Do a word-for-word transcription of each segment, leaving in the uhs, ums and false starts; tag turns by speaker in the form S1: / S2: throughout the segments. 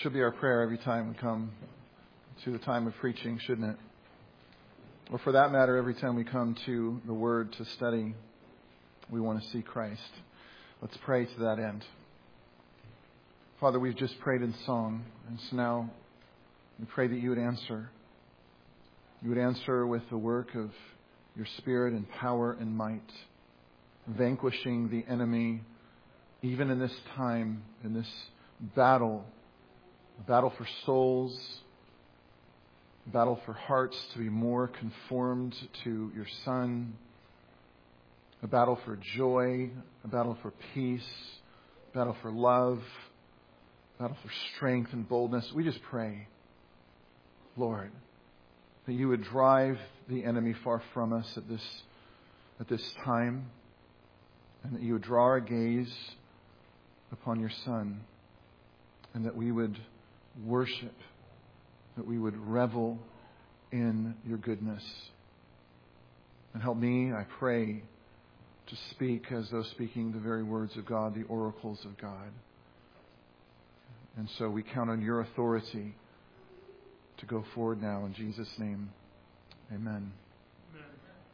S1: should be our prayer every time we come to the time of preaching, shouldn't it? Or for that matter, every time we come to the Word to study, we want to see Christ. Let's pray to that end. Father, we've just prayed in song, and so now we pray that you would answer. You would answer with the work of your Spirit and power and might, vanquishing the enemy even in this time, in this battle, a battle for souls, a battle for hearts to be more conformed to your Son, a battle for joy, a battle for peace, a battle for love, a battle for strength and boldness. We just pray, Lord, that you would drive the enemy far from us at this, at this time, and that you would draw our gaze upon your Son, and that we would worship, that we would revel in your goodness. And help me, I pray, to speak as though speaking the very words of God, the oracles of God. And so we count on your authority to go forward now. In Jesus' name, amen. Amen.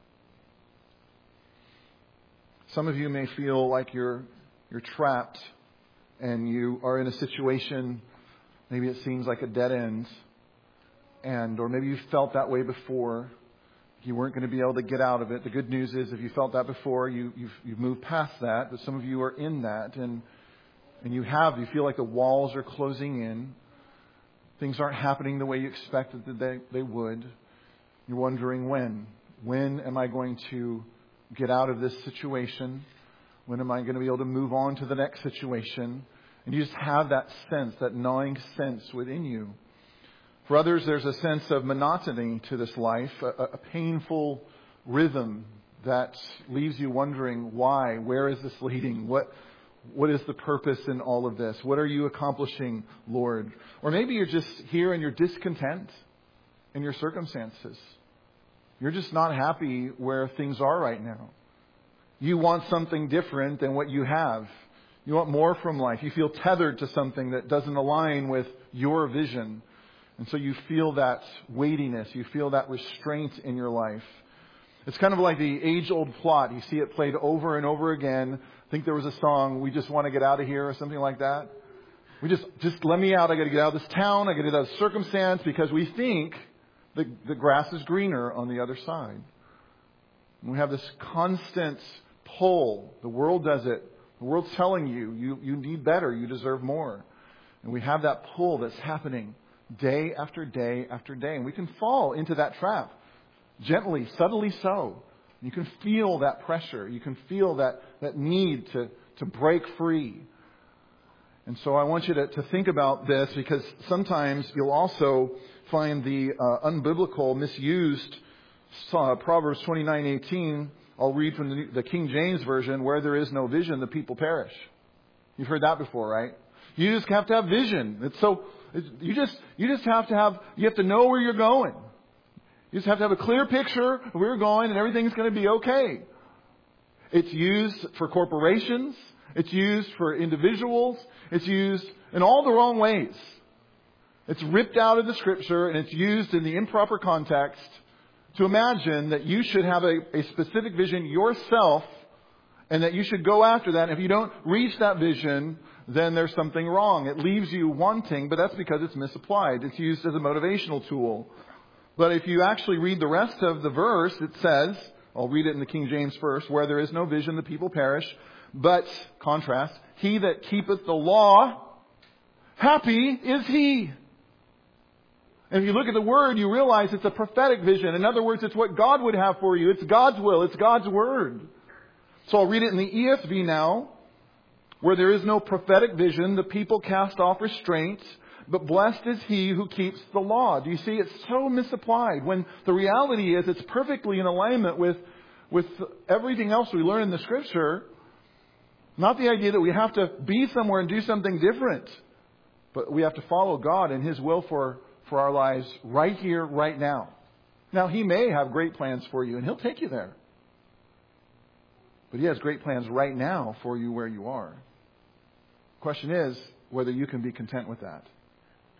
S1: Some of you may feel like you're you're trapped and you are in a situation, maybe it seems like a dead end, and or maybe you felt that way before. You weren't going to be able to get out of it. The good news is, if you felt that before, you, you've, you've moved past that. But some of you are in that, and and you have. You feel like the walls are closing in. Things aren't happening the way you expected that they, they would. You're wondering when. When am I going to get out of this situation? When am I going to be able to move on to the next situation? And you just have that sense, that gnawing sense within you. For others, there's a sense of monotony to this life, a, a painful rhythm that leaves you wondering why, where is this leading? What, what is the purpose in all of this? What are you accomplishing, Lord? Or maybe you're just here and you're discontent in your circumstances. You're just not happy where things are right now. You want something different than what you have. You want more from life. You feel tethered to something that doesn't align with your vision. And so you feel that weightiness. You feel that restraint in your life. It's kind of like the age-old plot. You see it played over and over again. I think there was a song, "We Just Want to Get Out of Here," or something like that. We just, just let me out. I got to get out of this town. I got to get out of this circumstance, because we think the, the grass is greener on the other side. And we have this constant pull. The world does it. The world's telling you, you, you need better. You deserve more. And we have that pull that's happening day after day after day. And we can fall into that trap. Gently, subtly so. You can feel that pressure. You can feel that, that need to, to break free. And so I want you to, to think about this, because sometimes you'll also find the uh, unbiblical, misused uh, Proverbs twenty-nine eighteen. I'll read from the, the King James Version. "Where there is no vision, the people perish." You've heard that before, right? You just have to have vision. It's so it's, you just you just have to have you have to know where you're going. You just have to have a clear picture of where you're going, and everything's going to be okay. It's used for corporations. It's used for individuals. It's used in all the wrong ways. It's ripped out of the Scripture, and it's used in the improper context to imagine that you should have a, a specific vision yourself, and that you should go after that. And if you don't reach that vision, then there's something wrong. It leaves you wanting, but that's because it's misapplied. It's used as a motivational tool. But if you actually read the rest of the verse, it says, I'll read it in the King James first, "Where there is no vision, the people perish. But," contrast, "he that keepeth the law, happy is he." And if you look at the word, you realize it's a prophetic vision. In other words, it's what God would have for you. It's God's will. It's God's word. So I'll read it in the E S V now. "Where there is no prophetic vision, the people cast off restraint. But blessed is he who keeps the law." Do you see? It's so misapplied, when the reality is it's perfectly in alignment with, with everything else we learn in the Scripture. Not the idea that we have to be somewhere and do something different, but we have to follow God and His will for, for our lives right here, right now. Now, He may have great plans for you, and He'll take you there. But He has great plans right now for you where you are. The question is whether you can be content with that.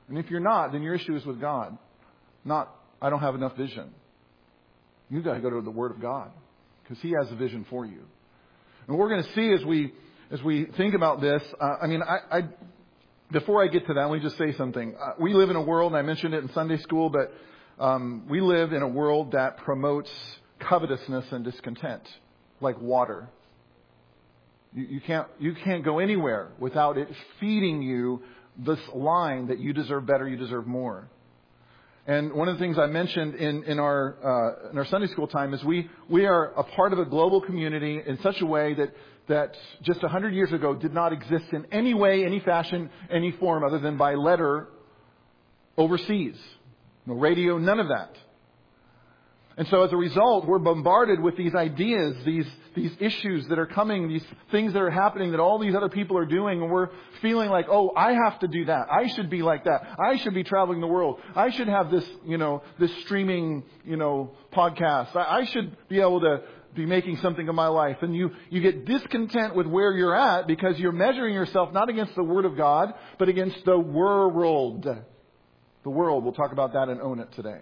S1: And if you're not, then your issue is with God. Not, I don't have enough vision. You've got to go to the Word of God because He has a vision for you. And what we're going to see as we as we think about this, uh, I mean, I, I before I get to that, let me just say something. Uh, we live in a world, and I mentioned it in Sunday school, but um, we live in a world that promotes covetousness and discontent like water. You, you can't you can't go anywhere without it feeding you this line that you deserve better, you deserve more. And one of the things I mentioned in, in our uh, in our Sunday school time is we we are a part of a global community in such a way that that just a hundred years ago did not exist in any way, any fashion, any form other than by letter overseas. No radio, none of that. And so as a result, we're bombarded with these ideas, these these issues that are coming, these things that are happening that all these other people are doing. And we're feeling like, oh, I have to do that. I should be like that. I should be traveling the world. I should have this, you know, this streaming, you know, podcast. I, I should be able to be making something of my life. And you, you get discontent with where you're at because you're measuring yourself not against the Word of God, but against the world. The world. We'll talk about that and own it today.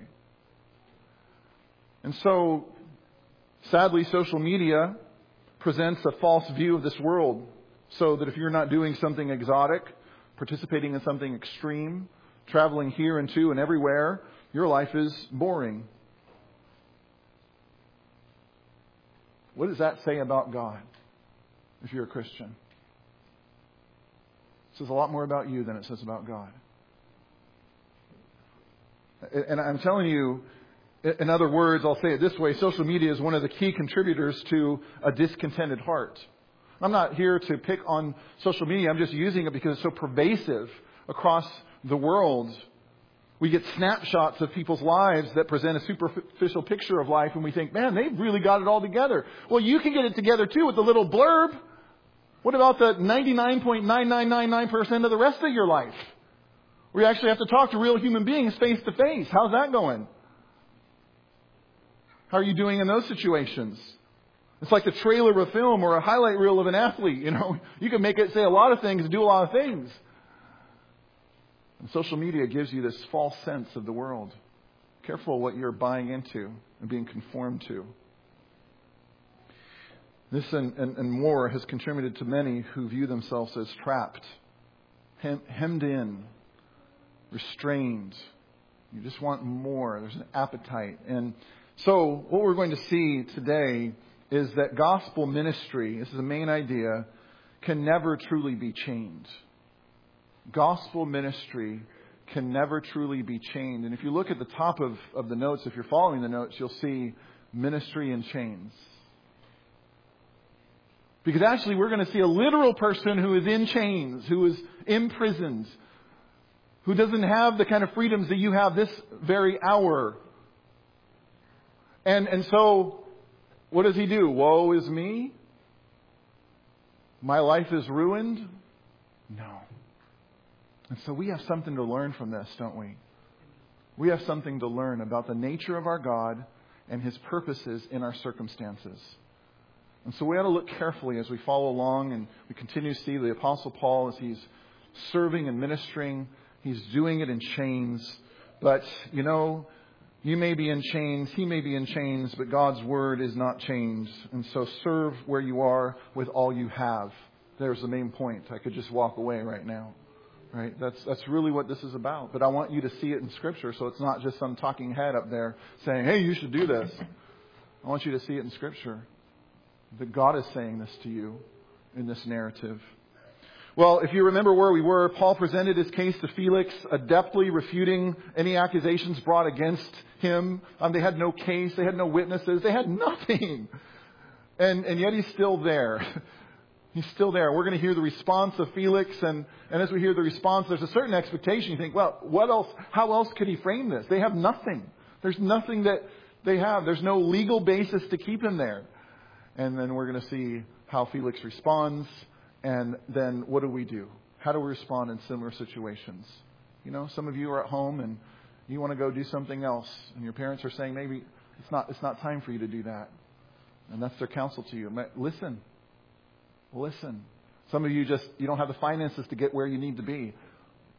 S1: And so, sadly, social media presents a false view of this world. So that if you're not doing something exotic, participating in something extreme, traveling here and to and everywhere, your life is boring. What does that say about God if you're a Christian? It says a lot more about you than it says about God. And I'm telling you, in other words, I'll say it this way, social media is one of the key contributors to a discontented heart. I'm not here to pick on social media. I'm just using it because it's so pervasive across the world. We get snapshots of people's lives that present a superficial picture of life, and we think, man, they've really got it all together. Well, you can get it together too with a little blurb. What about the ninety-nine point nine nine nine nine percent of the rest of your life? Where you actually have to talk to real human beings face to face. How's that going? How are you doing in those situations? It's like the trailer of a film or a highlight reel of an athlete. You know, you can make it say a lot of things and do a lot of things. And social media gives you this false sense of the world. Careful what you're buying into and being conformed to. This and, and, and more has contributed to many who view themselves as trapped, hem, hemmed in, restrained. You just want more. There's an appetite. And so what we're going to see today is that gospel ministry, this is the main idea, can never truly be chained. Gospel ministry can never truly be chained. And if you look at the top of, of the notes, if you're following the notes, you'll see ministry in chains. Because actually we're going to see a literal person who is in chains, who is imprisoned, who doesn't have the kind of freedoms that you have this very hour. And and so, what does he do? Woe is me? My life is ruined? No. And so we have something to learn from this, don't we? We have something to learn about the nature of our God and His purposes in our circumstances. And so we ought to look carefully as we follow along and we continue to see the Apostle Paul as he's serving and ministering. He's doing it in chains. But, you know, you may be in chains, he may be in chains, but God's Word is not chains. And so serve where you are with all you have. There's the main point. I could just walk away right now. Right? That's that's really what this is about. But I want you to see it in Scripture, so it's not just some talking head up there saying, hey, you should do this. I want you to see it in Scripture. That God is saying this to you in this narrative. Well, if you remember where we were, Paul presented his case to Felix, adeptly refuting any accusations brought against him. Um, they had no case. They had no witnesses. They had nothing. And, and yet he's still there. He's still there. We're going to hear the response of Felix. And, and as we hear the response, there's a certain expectation. You think, well, what else? How else could he frame this? They have nothing. There's nothing that they have. There's no legal basis to keep him there. And then we're going to see how Felix responds. And then what do we do? How do we respond in similar situations? You know, some of you are at home and you want to go do something else. And your parents are saying, maybe it's not it's not time for you to do that. And that's their counsel to you. Listen. Listen. Some of you just, you don't have the finances to get where you need to be.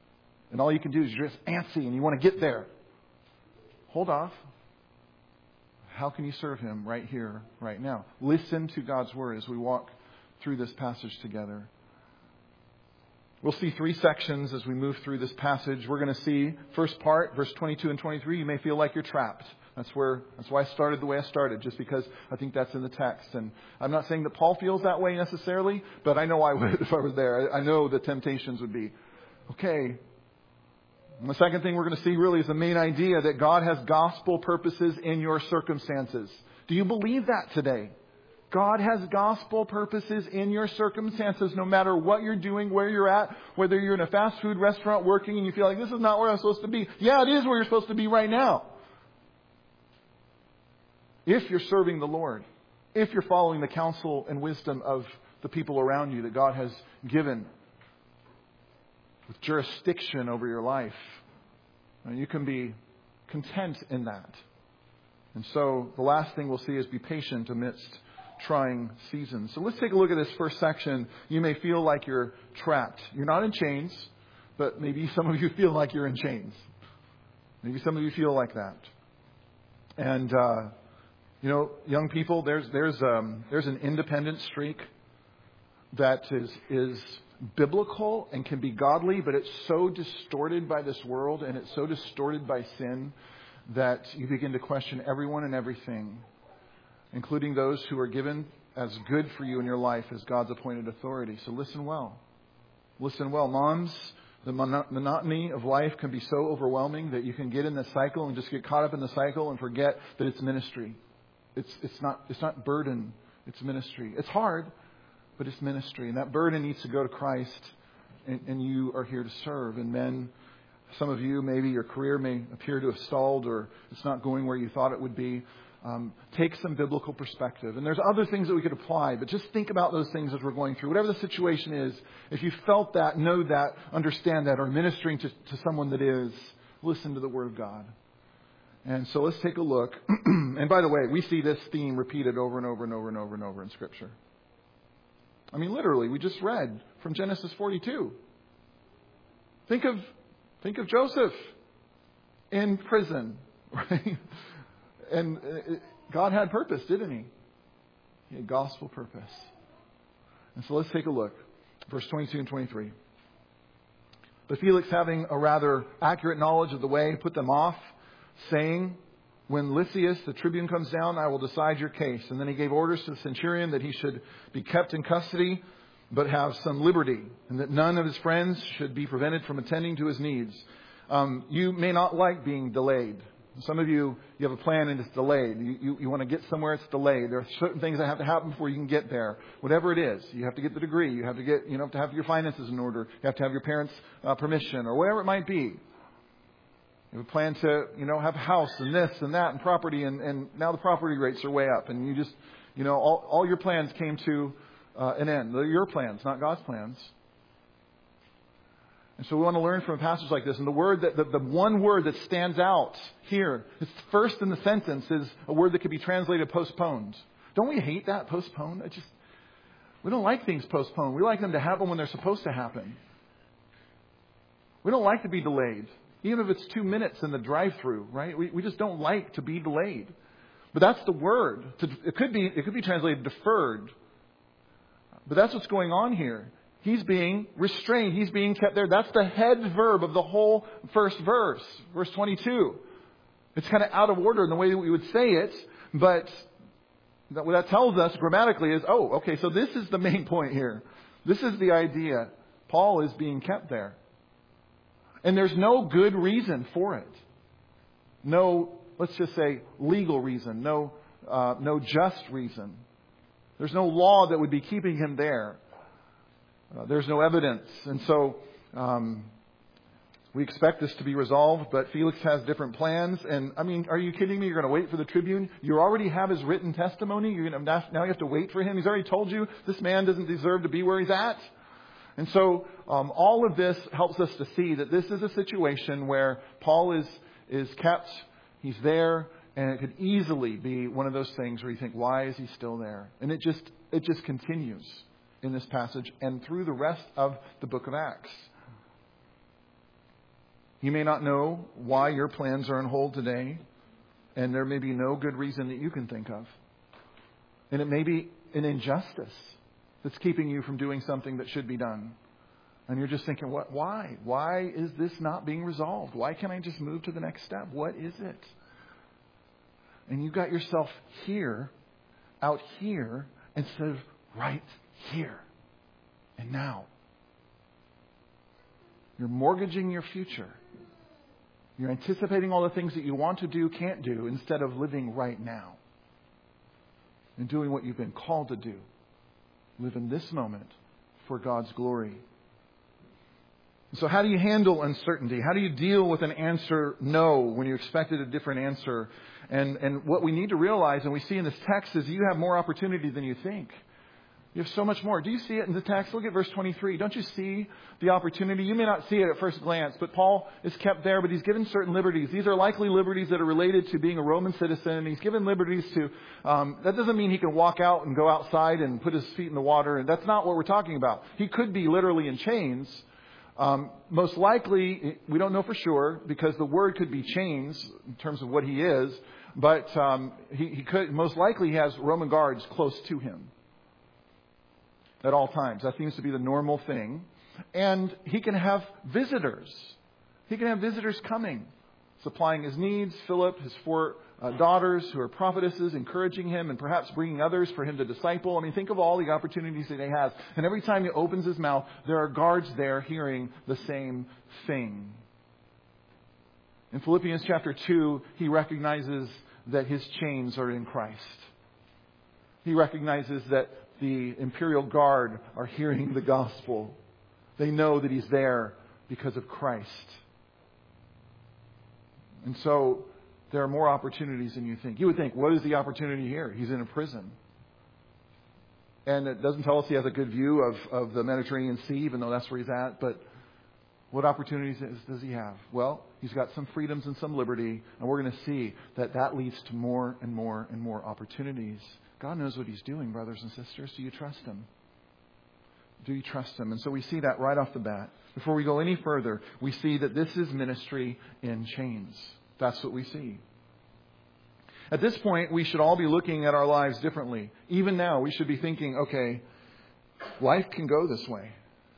S1: And all you can do is you're just antsy and you want to get there. Hold off. How can you serve Him right here, right now? Listen to God's Word as we walk through this passage together. We'll see three sections as we move through this passage. We're going to see first part, verse twenty-two and twenty-three. You may feel like you're trapped. That's where, that's why I started the way I started, just because I think that's in the text. And I'm not saying that Paul feels that way necessarily, but I know I would if I was there. I know the temptations would be, okay. And the second thing we're going to see really is the main idea that God has gospel purposes in your circumstances. Do you believe that today? God has gospel purposes in your circumstances, no matter what you're doing, where you're at, whether you're in a fast food restaurant working and you feel like this is not where I'm supposed to be. Yeah, it is where you're supposed to be right now. If you're serving the Lord, if you're following the counsel and wisdom of the people around you that God has given with jurisdiction over your life, you can be content in that. And so the last thing we'll see is be patient amidst trying seasons. So let's take a look at this first section. You may feel like you're trapped. You're not in chains, but maybe some of you feel like you're in chains. Maybe some of you feel like that. And, uh, you know, young people, there's there's um, there's an independent streak that is is biblical and can be godly, but it's so distorted by this world and it's so distorted by sin that you begin to question everyone and everything, including those who are given as good for you in your life as God's appointed authority. So listen well. Listen well. Moms, the monotony of life can be so overwhelming that you can get in the cycle and just get caught up in the cycle and forget that it's ministry. It's it's not it's not burden, it's ministry. It's hard, but it's ministry. And that burden needs to go to Christ, and, and you are here to serve. And men, some of you, maybe your career may appear to have stalled or it's not going where you thought it would be. Um, take some biblical perspective. And there's other things that we could apply, but just think about those things as we're going through. Whatever the situation is, if you felt that, know that, understand that, or ministering to, to someone that is, listen to the Word of God. And so let's take a look. And by the way, we see this theme repeated over and over and over and over and over in Scripture. I mean, literally, we just read from Genesis forty-two. Think of, think of Joseph in prison, right? And God had purpose, didn't He? He had gospel purpose. And so let's take a look. Verse twenty-two and twenty-three. But Felix, having a rather accurate knowledge of the way, put them off, saying, when Lysias, the tribune, comes down, I will decide your case. And then he gave orders to the centurion that he should be kept in custody, but have some liberty, and that none of his friends should be prevented from attending to his needs. Um, you may not like being delayed. Some of you, you have a plan and it's delayed. You, you, you want to get somewhere, it's delayed. There are certain things that have to happen before you can get there. Whatever it is, you have to get the degree. You have to get, you know, have to have your finances in order. You have to have your parents' uh, permission, or whatever it might be. You have a plan to, you know, have a house and this and that and property, and, and now the property rates are way up, and you just, you know, all, all your plans came to uh, an end. They're your plans, not God's plans. And so we want to learn from a passage like this. And the word that the, the one word that stands out here, it's first in the sentence, is a word that could be translated postponed. Don't we hate that, postponed? I just, we don't like things postponed. We like them to happen when they're supposed to happen. We don't like to be delayed, even if it's two minutes in the drive-through, right? We we just don't like to be delayed. But that's the word. It could be it could be translated deferred. But that's what's going on here. He's being restrained. He's being kept there. That's the head verb of the whole first verse, verse twenty-two. It's kind of out of order in the way that we would say it, but what that tells us grammatically is, oh, okay, so this is the main point here. This is the idea. Paul is being kept there. And there's no good reason for it. No, let's just say, legal reason. No, uh, no just reason. There's no law that would be keeping him there. Uh, there's no evidence. And so um, we expect this to be resolved, but Felix has different plans. And, I mean, are you kidding me? You're going to wait for the tribune? You already have his written testimony. You're going to, now you have to wait for him. He's already told you this man doesn't deserve to be where he's at. And so um, all of this helps us to see that this is a situation where Paul is is kept. He's there. And it could easily be one of those things where you think, why is he still there? And it just it just continues in this passage and through the rest of the book of Acts. You may not know why your plans are on hold today, and there may be no good reason that you can think of. And it may be an injustice that's keeping you from doing something that should be done. And you're just thinking, what? Why? Why is this not being resolved? Why can't I just move to the next step? What is it? And you got yourself here, out here, instead of right here and now. You're mortgaging your future. You're anticipating all the things that you want to do, can't do, instead of living right now and doing what you've been called to do. Live in this moment for God's glory. So how do you handle uncertainty? How do you deal with an answer no when you expected a different answer? And, and what we need to realize, and we see in this text, is you have more opportunity than you think. You have so much more. Do you see it in the text? Look at verse twenty-three. Don't you see the opportunity? You may not see it at first glance, but Paul is kept there, but he's given certain liberties. These are likely liberties that are related to being a Roman citizen. And he's given liberties to, um, that doesn't mean he can walk out and go outside and put his feet in the water. And that's not what we're talking about. He could be literally in chains. Um, most likely, we don't know for sure, because the word could be chains in terms of what he is. But um, he, he could, most likely he has Roman guards close to him at all times. That seems to be the normal thing. And he can have visitors. He can have visitors coming, supplying his needs. Philip, his four uh, daughters who are prophetesses, encouraging him and perhaps bringing others for him to disciple. I mean, think of all the opportunities that he has. And every time he opens his mouth, there are guards there hearing the same thing. In Philippians chapter two, he recognizes that his chains are in Christ. He recognizes that the imperial guard are hearing the gospel. They know that he's there because of Christ. And so there are more opportunities than you think. You would think, what is the opportunity here? He's in a prison. And it doesn't tell us he has a good view of, of the Mediterranean Sea, even though that's where he's at. But what opportunities does he have? Well, he's got some freedoms and some liberty. And we're going to see that that leads to more and more and more opportunities. God knows what he's doing, brothers and sisters. Do you trust him? Do you trust him? And so we see that right off the bat. Before we go any further, we see that this is ministry in chains. That's what we see. At this point, we should all be looking at our lives differently. Even now, we should be thinking, okay, life can go this way.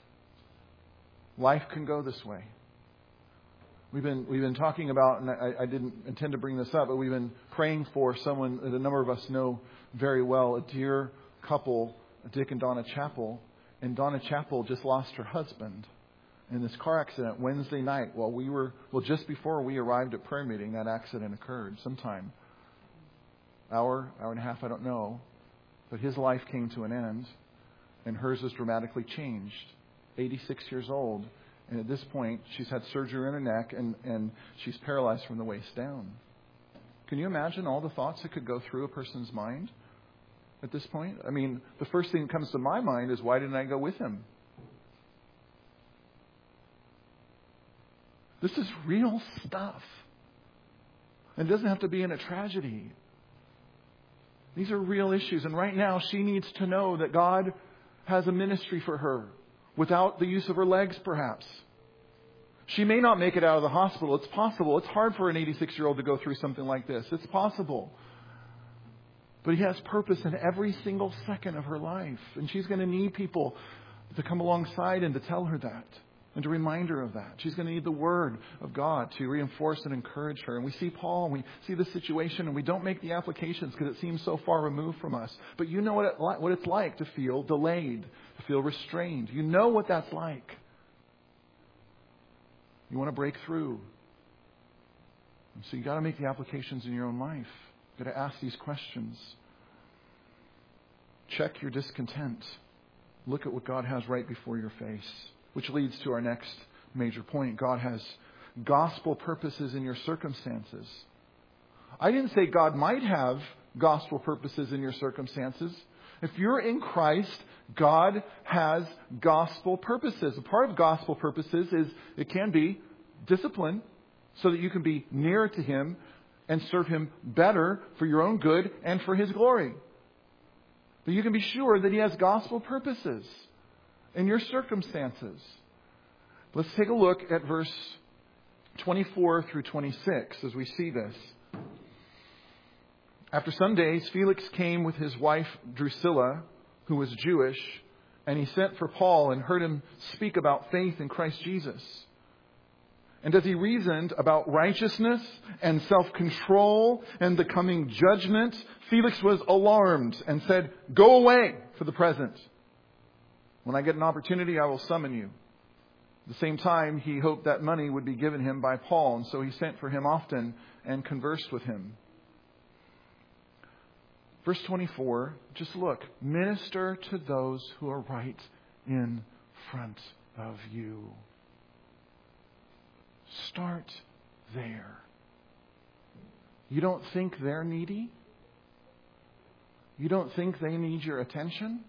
S1: Life can go this way. We've been we've been talking about, and I, I didn't intend to bring this up, but we've been praying for someone that a number of us know very well, a dear couple, Dick and Donna Chappell. And Donna Chappell just lost her husband in this car accident Wednesday night while we were, well, just before we arrived at prayer meeting. That accident occurred sometime. Hour, hour and a half, I don't know. But his life came to an end, and hers was dramatically changed. eighty-six years old. And at this point, she's had surgery in her neck, and, and she's paralyzed from the waist down. Can you imagine all the thoughts that could go through a person's mind at this point? I mean, the first thing that comes to my mind is, why didn't I go with him? This is real stuff. And it doesn't have to be in a tragedy. These are real issues. And right now, she needs to know that God has a ministry for her. Without the use of her legs, perhaps. She may not make it out of the hospital. It's possible. It's hard for an eighty-six-year-old to go through something like this. It's possible. But He has purpose in every single second of her life. And she's going to need people to come alongside and to tell her that. And to remind her of that. She's going to need the Word of God to reinforce and encourage her. And we see Paul, and we see the situation, and we don't make the applications because it seems so far removed from us. But you know what, it, what it's like to feel delayed, to feel restrained. You know what that's like. You want to break through. And so you've got to make the applications in your own life. You've got to ask these questions. Check your discontent. Look at what God has right before your face. Which leads to our next major point. God has gospel purposes in your circumstances. I didn't say God might have gospel purposes in your circumstances. If you're in Christ, God has gospel purposes. A part of gospel purposes is it can be discipline so that you can be nearer to Him and serve Him better for your own good and for His glory. But you can be sure that He has gospel purposes in your circumstances. Let's take a look at verse twenty-four through twenty-six, as we see this. After some days, Felix came with his wife Drusilla, who was Jewish, and he sent for Paul and heard him speak about faith in Christ Jesus. And as he reasoned about righteousness and self-control and the coming judgment, Felix was alarmed and said, "Go away for the present. When I get an opportunity, I will summon you." At the same time, he hoped that money would be given him by Paul, and so he sent for him often and conversed with him. Verse twenty-four, just look. Minister to those who are right in front of you. Start there. You don't think they're needy? You don't think they need your attention?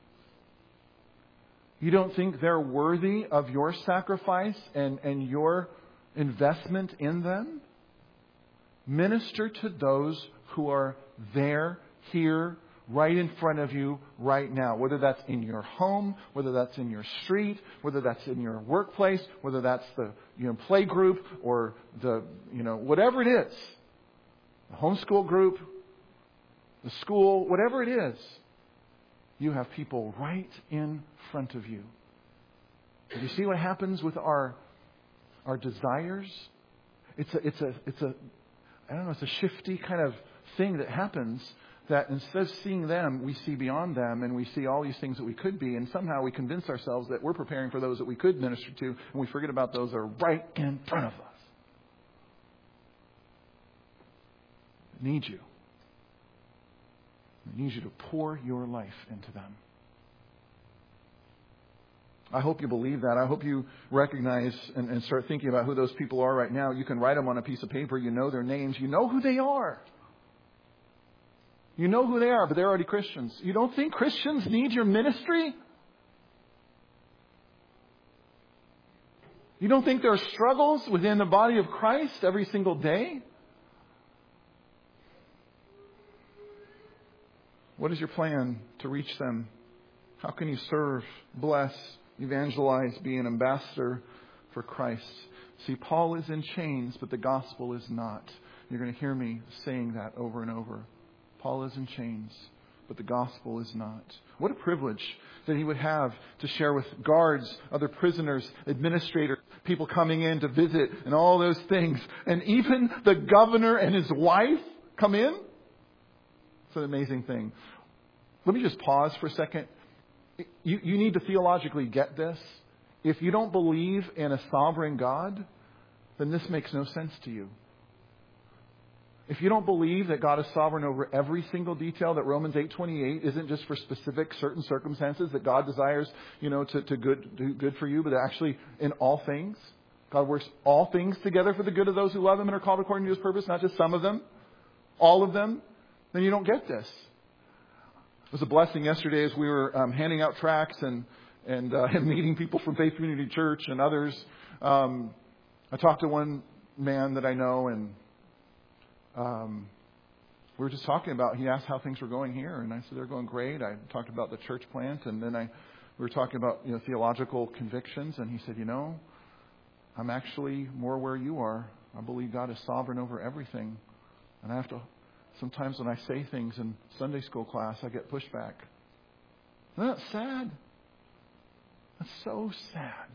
S1: You don't think they're worthy of your sacrifice and, and your investment in them? Minister to those who are there, here, right in front of you right now. Whether that's in your home, whether that's in your street, whether that's in your workplace, whether that's the you know play group or the you know whatever it is, the homeschool group, the school, whatever it is, you have people right in front of you. Do you see what happens with our our desires? It's a it's a it's a I don't know, it's a shifty kind of thing that happens. That instead of seeing them, we see beyond them and we see all these things that we could be. And somehow we convince ourselves that we're preparing for those that we could minister to. And we forget about those that are right in front of us. They need you. They need you to pour your life into them. I hope you believe that. I hope you recognize and, and start thinking about who those people are right now. You can write them on a piece of paper. You know their names. You know who they are. You know who they are, but they're already Christians. You don't think Christians need your ministry? You don't think there are struggles within the body of Christ every single day? What is your plan to reach them? How can you serve, bless, evangelize, be an ambassador for Christ? See, Paul is in chains, but the gospel is not. You're going to hear me saying that over and over. Paul is in chains, but the gospel is not. What a privilege that he would have to share with guards, other prisoners, administrators, people coming in to visit, and all those things. And even the governor and his wife come in. It's an amazing thing. Let me just pause for a second. You, you need to theologically get this. If you don't believe in a sovereign God, then this makes no sense to you. If you don't believe that God is sovereign over every single detail, that Romans eight twenty-eight isn't just for specific certain circumstances that God desires, you know, to, to good, do good for you, but actually in all things, God works all things together for the good of those who love Him and are called according to His purpose, not just some of them, all of them, then you don't get this. It was a blessing yesterday as we were um, handing out tracts and and, uh, and meeting people from Faith Community Church and others. Um, I talked to one man that I know, and Um, we were just talking about, he asked how things were going here, and I said they're going great. I talked about the church plant, and then I we were talking about you know theological convictions, and he said, you know, I'm actually more where you are. I believe God is sovereign over everything, and I have to. Sometimes when I say things in Sunday school class, I get pushback. Isn't that sad? That's so sad.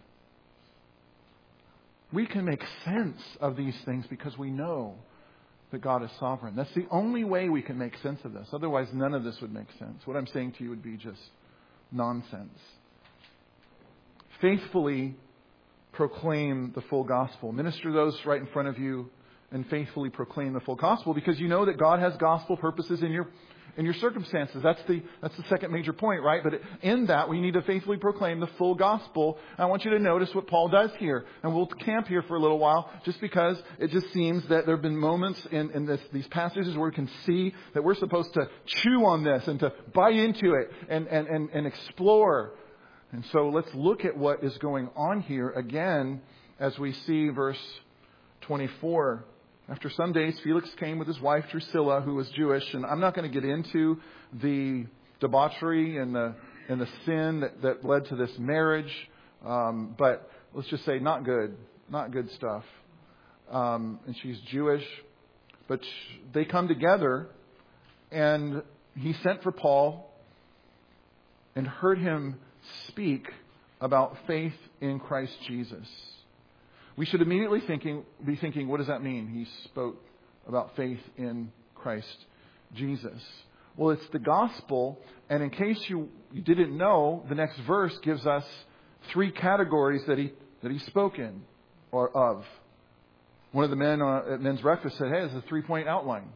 S1: We can make sense of these things because we know that God is sovereign. That's the only way we can make sense of this. Otherwise, none of this would make sense. What I'm saying to you would be just nonsense. Faithfully proclaim the full gospel. Minister those right in front of you and faithfully proclaim the full gospel, because you know that God has gospel purposes in your in your circumstances. That's the that's the second major point, right? But in that, we need to faithfully proclaim the full gospel. And I want you to notice what Paul does here. And we'll camp here for a little while, just because it just seems that there have been moments in, in this, these passages where we can see that we're supposed to chew on this and to bite into it and, and, and, and explore. And so let's look at what is going on here again as we see verse twenty-four. After some days, Felix came with his wife Drusilla, who was Jewish. And I'm not going to get into the debauchery and the and the sin that, that led to this marriage. Um, but let's just say not good. Not good stuff. um, and she's Jewish. But they come together, and he sent for Paul and heard him speak about faith in Christ Jesus. We should immediately thinking, be thinking, what does that mean? He spoke about faith in Christ Jesus. Well, it's the gospel, and in case you, you didn't know, the next verse gives us three categories that he that he spoke in or of. One of the men uh, at men's breakfast said, hey, this is a three-point outline.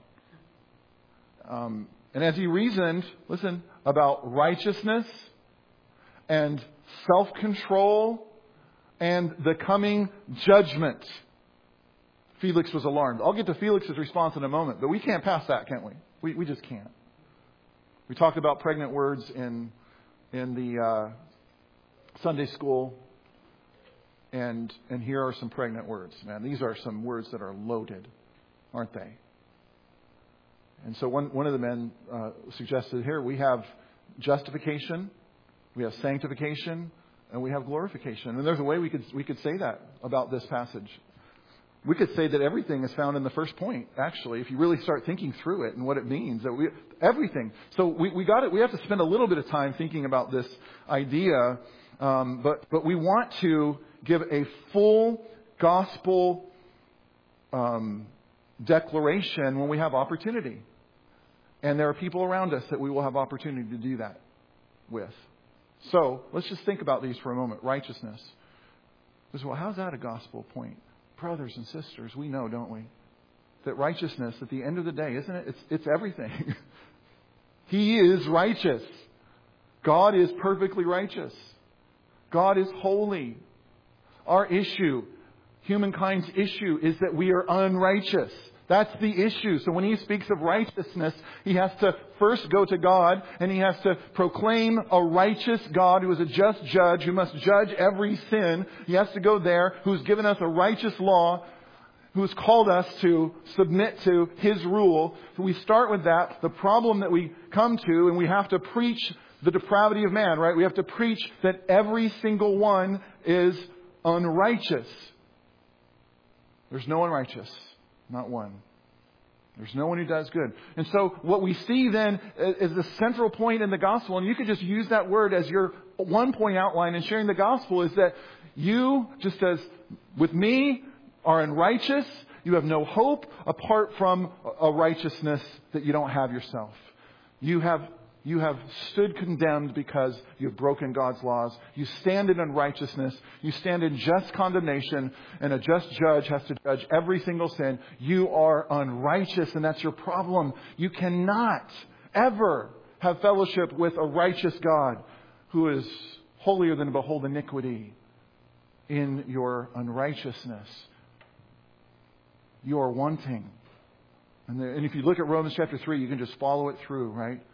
S1: Um, and as he reasoned, listen, about righteousness and self-control and the coming judgment, Felix was alarmed. I'll get to Felix's response in a moment, but we can't pass that, can't we? We, we just can't. We talked about pregnant words in in the uh, Sunday school, and and here are some pregnant words. Man, these are some words that are loaded, aren't they? And so one one of the men uh, suggested here we have justification, we have sanctification, and we have glorification. And there's a way we could we could say that about this passage. We could say that everything is found in the first point, actually, if you really start thinking through it and what it means. That we, everything. So we, we got it. We have to spend a little bit of time thinking about this idea, um, but but we want to give a full gospel um, declaration when we have opportunity, and there are people around us that we will have opportunity to do that with. So let's just think about these for a moment. Righteousness. Well, how's that a gospel point? Brothers and sisters, we know, don't we, that righteousness at the end of the day, isn't it? It's, it's everything. He is righteous. God is perfectly righteous. God is holy. Our issue, humankind's issue, is that we are unrighteous. That's the issue. So when he speaks of righteousness, he has to first go to God, and he has to proclaim a righteous God who is a just judge, who must judge every sin. He has to go there, who's given us a righteous law, who's called us to submit to his rule. So we start with that. The problem that we come to, and we have to preach the depravity of man, right? We have to preach that every single one is unrighteous. There's no one righteous. Not one. There's no one who does good. And so what we see then is the central point in the gospel, and you could just use that word as your one point outline in sharing the gospel, is that you, just as with me, are unrighteous. You have no hope apart from a righteousness that you don't have yourself. You have You have stood condemned because you've broken God's laws. You stand in unrighteousness. You stand in just condemnation, and a just judge has to judge every single sin. You are unrighteous, and that's your problem. You cannot ever have fellowship with a righteous God who is holier than to behold iniquity in your unrighteousness. You are wanting. And, the, and if you look at Romans chapter three, you can just follow it through, right?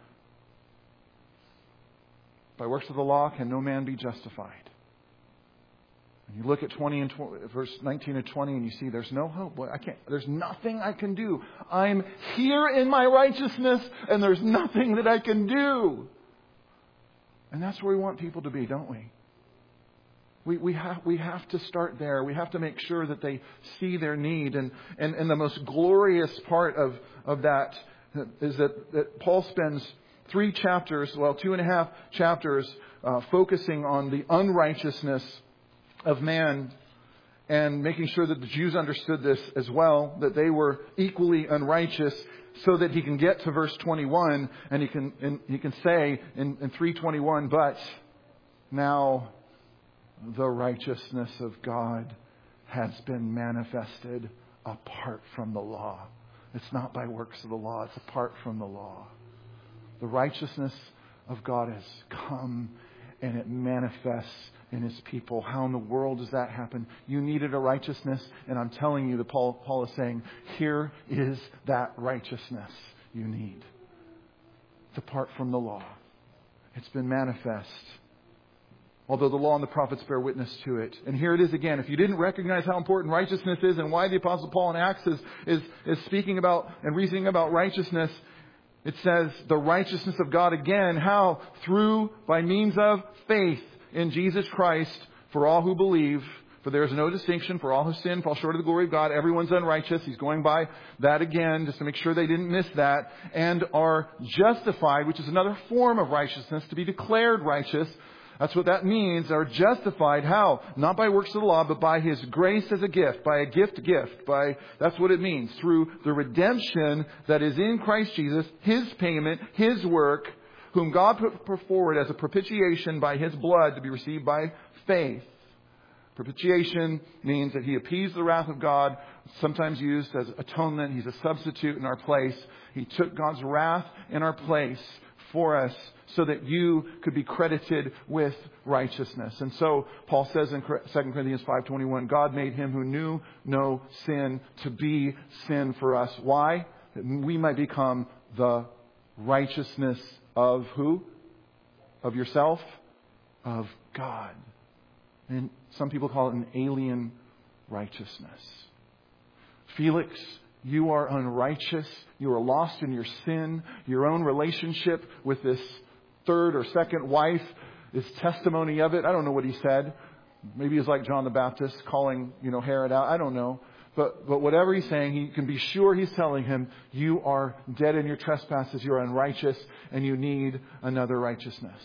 S1: By works of the law can no man be justified. And you look at twenty and twenty, verse nineteen and twenty, and you see there's no hope. Boy, I can't. There's nothing I can do. I'm here in my righteousness, and there's nothing that I can do. And that's where we want people to be, don't we? We we have we have to start there. We have to make sure that they see their need. And and, and the most glorious part of of that is that, that Paul spends Three chapters, well, two and a half chapters, uh, focusing on the unrighteousness of man and making sure that the Jews understood this as well, that they were equally unrighteous, so that he can get to verse twenty-one and he can and he can say in, in three twenty-one, but now the righteousness of God has been manifested apart from the law. It's not by works of the law, it's apart from the law. The righteousness of God has come, and it manifests in his people. How in the world does that happen? You needed a righteousness, and I'm telling you that Paul, Paul is saying, here is that righteousness you need. It's apart from the law. It's been manifest. Although the law and the prophets bear witness to it. And here it is again. If you didn't recognize how important righteousness is and why the Apostle Paul in Acts is, is, is speaking about and reasoning about righteousness, it says the righteousness of God again. How? Through, by means of faith in Jesus Christ for all who believe. For there is no distinction, for all who sin fall short of the glory of God. Everyone's unrighteous. He's going by that again, just to make sure they didn't miss that. And are justified, which is another form of righteousness, to be declared righteous. That's what that means. Are justified. How? Not by works of the law, but by His grace as a gift. By a gift gift. By, that's what it means. Through the redemption that is in Christ Jesus, His payment, His work, whom God put forward as a propitiation by His blood to be received by faith. Propitiation means that He appeased the wrath of God, sometimes used as atonement. He's a substitute in our place. He took God's wrath in our place for us so that you could be credited with righteousness. And so Paul says in Second Corinthians five twenty-one, God made Him who knew no sin to be sin for us. Why? That we might become the righteousness of who? Of yourself? Of God. And some people call it an alien righteousness. Felix, you are unrighteous. You are lost in your sin. Your own relationship with this third or second wife is testimony of it. I don't know what he said. Maybe he's like John the Baptist calling, you know, Herod out. I don't know. But but whatever he's saying, he can be sure he's telling him, you are dead in your trespasses. You are unrighteous and you need another righteousness.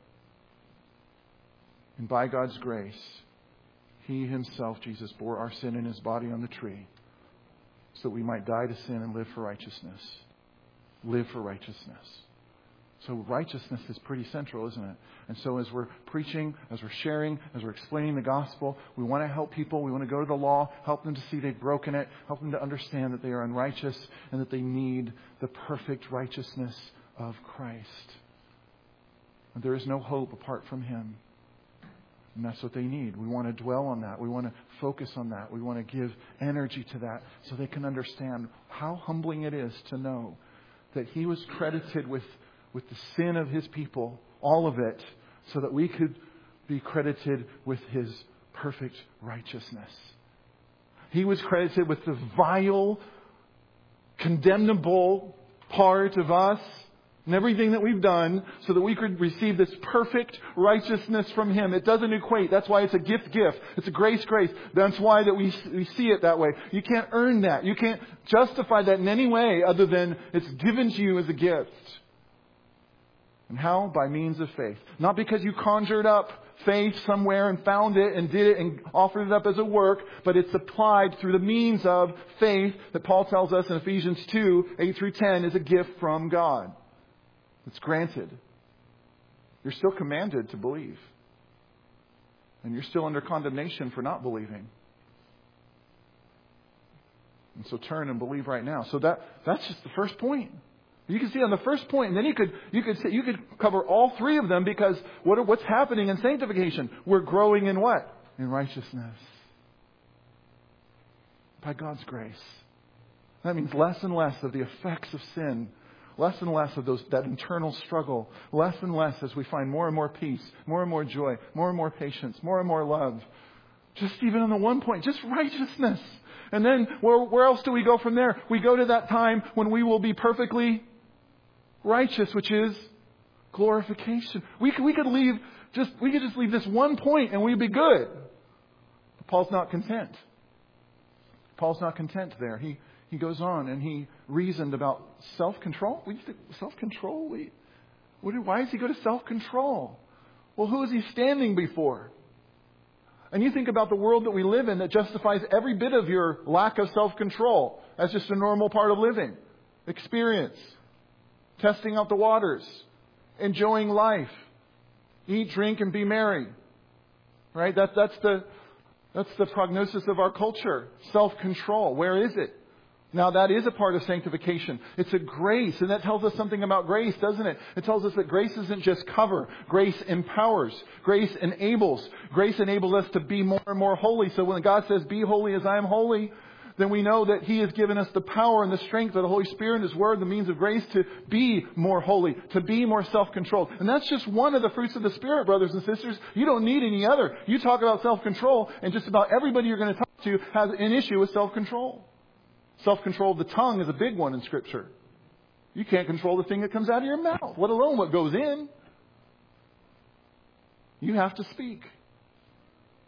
S1: And by God's grace, He Himself, Jesus, bore our sin in His body on the tree so that we might die to sin and live for righteousness. Live for righteousness. So righteousness is pretty central, isn't it? And so as we're preaching, as we're sharing, as we're explaining the gospel, we want to help people. We want to go to the law, help them to see they've broken it, help them to understand that they are unrighteous and that they need the perfect righteousness of Christ. And there is no hope apart from Him. And that's what they need. We want to dwell on that. We want to focus on that. We want to give energy to that so they can understand how humbling it is to know that He was credited with, with the sin of His people, all of it, so that we could be credited with His perfect righteousness. He was credited with the vile, condemnable part of us and everything that we've done so that we could receive this perfect righteousness from Him. It doesn't equate. That's why it's a gift gift. It's a grace grace. That's why that we, we see it that way. You can't earn that. You can't justify that in any way other than it's given to you as a gift. And how? By means of faith. Not because you conjured up faith somewhere and found it and did it and offered it up as a work, but it's applied through the means of faith that Paul tells us in Ephesians two, eight through ten is a gift from God. It's granted. You're still commanded to believe. And you're still under condemnation for not believing. And so turn and believe right now. So that that's just the first point. You can see on the first point, and then you could you could say, you could cover all three of them because what what's happening in sanctification? We're growing in what? In righteousness. By God's grace. That means less and less of the effects of sin. Less and less of those that internal struggle. Less and less as we find more and more peace, more and more joy, more and more patience, more and more love. Just even on the one point, just righteousness. And then where, where else do we go from there? We go to that time when we will be perfectly righteous, which is glorification. We could, we could leave just we could just leave this one point and we'd be good. But Paul's not content. Paul's not content there. He He goes on and he reasoned about self-control. We think self-control? We, what, why does he go to self-control? Well, who is he standing before? And you think about the world that we live in that justifies every bit of your lack of self-control as just a normal part of living. Experience. Testing out the waters. Enjoying life. Eat, drink, and be merry. Right? That, that's the, that's the prognosis of our culture. Self-control. Where is it? Now that is a part of sanctification. It's a grace. And that tells us something about grace, doesn't it? It tells us that grace isn't just cover. Grace empowers. Grace enables. Grace enables us to be more and more holy. So when God says, be holy as I am holy, then we know that He has given us the power and the strength of the Holy Spirit and His Word, the means of grace to be more holy, to be more self-controlled. And that's just one of the fruits of the Spirit, brothers and sisters. You don't need any other. You talk about self-control, and just about everybody you're going to talk to has an issue with self-control. Self-control of the tongue is a big one in Scripture. You can't control the thing that comes out of your mouth, let alone what goes in. You have to speak.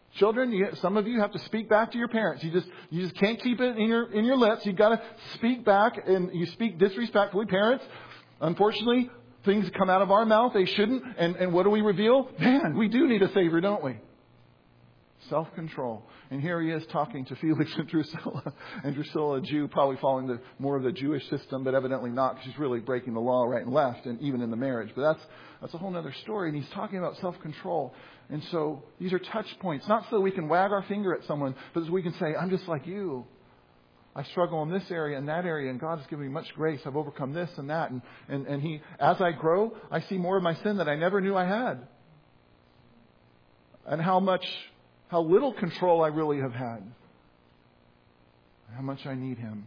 S1: Children, you, some of you have to speak back to your parents. You just you just can't keep it in your in your lips. You've got to speak back, and you speak disrespectfully. Parents, unfortunately, things come out of our mouth they shouldn't. And, and what do we reveal? Man, we do need a Savior, don't we? Self-control. And here he is talking to Felix and Drusilla. And Drusilla, a Jew, probably following the more of the Jewish system, but evidently not, because she's really breaking the law right and left, and even in the marriage. But that's that's a whole other story. And he's talking about self-control. And so these are touch points, not so we can wag our finger at someone, but so we can say, I'm just like you. I struggle in this area and that area, and God has given me much grace. I've overcome this and that. And, and, and he, as I grow, I see more of my sin that I never knew I had. And how much, how little control I really have had. How much I need Him.